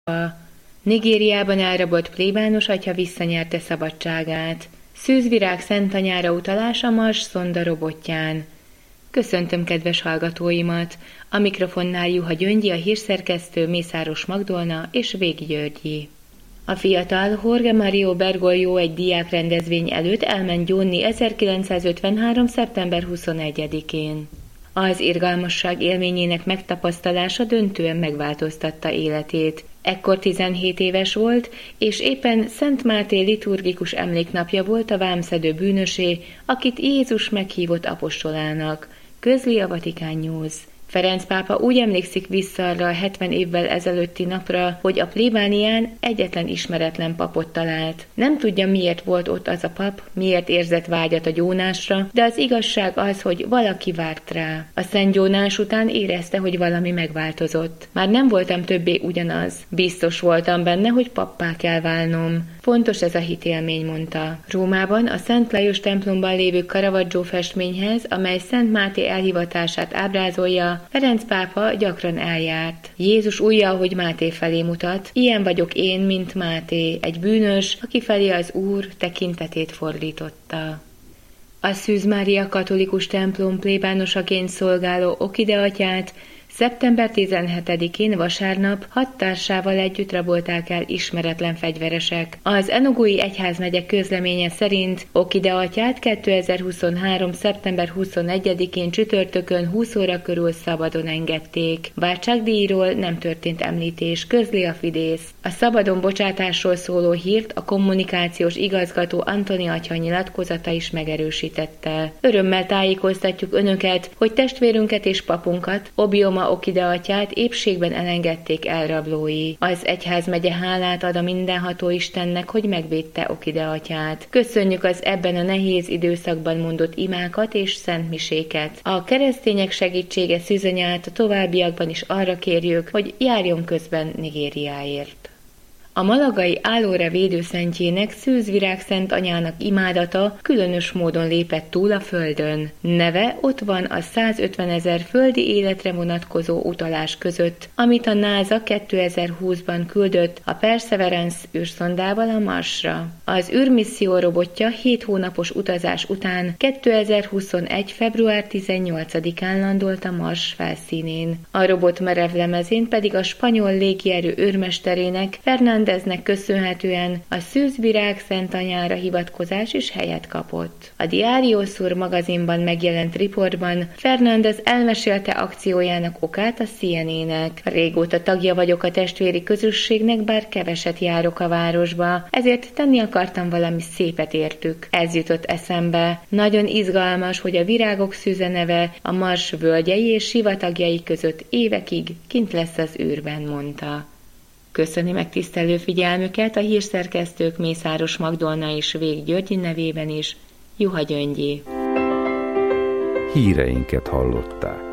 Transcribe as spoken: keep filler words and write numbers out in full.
Nigériában elrabolt plébános atya visszanyerte szabadságát. Szűzvirág szentanyára utalás a Mars szonda robotján. Köszöntöm kedves hallgatóimat! A mikrofonnál Juha Gyöngyi, a hírszerkesztő, Mészáros Magdolna és Végi Györgyi. A fiatal Jorge Mario Bergoglio egy diákrendezvény előtt elment gyónni ezerkilencszázötvenhárom. szeptember huszonegyedikén. Az irgalmasság élményének megtapasztalása döntően megváltoztatta életét. Ekkor tizenhét éves volt, és éppen Szent Máté liturgikus emléknapja volt a vámszedő bűnösé, akit Jézus meghívott apostolának, közli a Vatican News. Ferenc pápa úgy emlékszik vissza arra a hetven évvel ezelőtti napra, hogy a plébánián egyetlen ismeretlen papot talált. Nem tudja, miért volt ott az a pap, miért érzett vágyat a gyónásra, de az igazság az, hogy valaki várt rá. A szent gyónás után érezte, hogy valami megváltozott. Már nem voltam többé ugyanaz. Biztos voltam benne, hogy pappá kell válnom. Fontos ez a hitélmény, mondta. Rómában a Szent Lajos templomban lévő Caravaggio festményhez, amely Szent Máté elhivatását ábrázolja, Ferenc pápa gyakran eljárt. Jézus ujjal, hogy Máté felé mutat. Ilyen vagyok én, mint Máté, egy bűnös, aki felé az Úr tekintetét fordította. A Szűz Mária katolikus templom plébánosaként szolgáló Okide atyát szeptember tizenhetedikén vasárnap hat társával együtt rabolták el ismeretlen fegyveresek. Az Enugui egyházmegye közleménye szerint Okide atyát kétezer-huszonhárom. szeptember huszonegyedikén csütörtökön húsz óra körül szabadon engedték. Váltságdíjról nem történt említés, közli a Fidesz. A szabadon bocsátásról szóló hírt a kommunikációs igazgató Antoni atya nyilatkozata is megerősítette. Örömmel tájékoztatjuk önöket, hogy testvérünket és papunkat, Obioma Okide atyát épségben elengedték elrablói. Az egyházmegye hálát ad a mindenható Istennek, hogy megvédte Okide atyát. Köszönjük az ebben a nehéz időszakban mondott imákat és szentmiséket. A keresztények segítsége Szűzanyát a továbbiakban is arra kérjük, hogy járjon közben Nigériáért. A malagai Állóre védőszentjének, Szűzvirág Szent Anyának imádata különös módon lépett túl a földön. Neve ott van a százötvenezer földi életre vonatkozó utalás között, amit a NASA kétezer-húszban küldött a Perseverance űrszondával a Marsra. Az űrmisszió robotja hét hónapos utazás után kétezer-huszonegy. február tizennyolcadikán landolt a Mars felszínén. A robot merevlemezén pedig a spanyol légierő őrmesterének, Fernández Fernándeznek köszönhetően a Szűzvirág Szent Anyára hivatkozás is helyet kapott. A Diario Sur magazinban megjelent riportban Fernández elmesélte akciójának okát a C N A-nek. Régóta tagja vagyok a testvéri közösségnek, bár keveset járok a városba, ezért tenni akartam valami szépet értük. Ez jutott eszembe. Nagyon izgalmas, hogy a virágok szűze neve a Mars völgyei és sivatagjai között évekig kint lesz az űrben, mondta. Köszöni megtisztelő figyelmüket a hírszerkesztők Mészáros Magdolna és Végi Györgyi nevében is, Juha Gyöngyi. Híreinket hallották.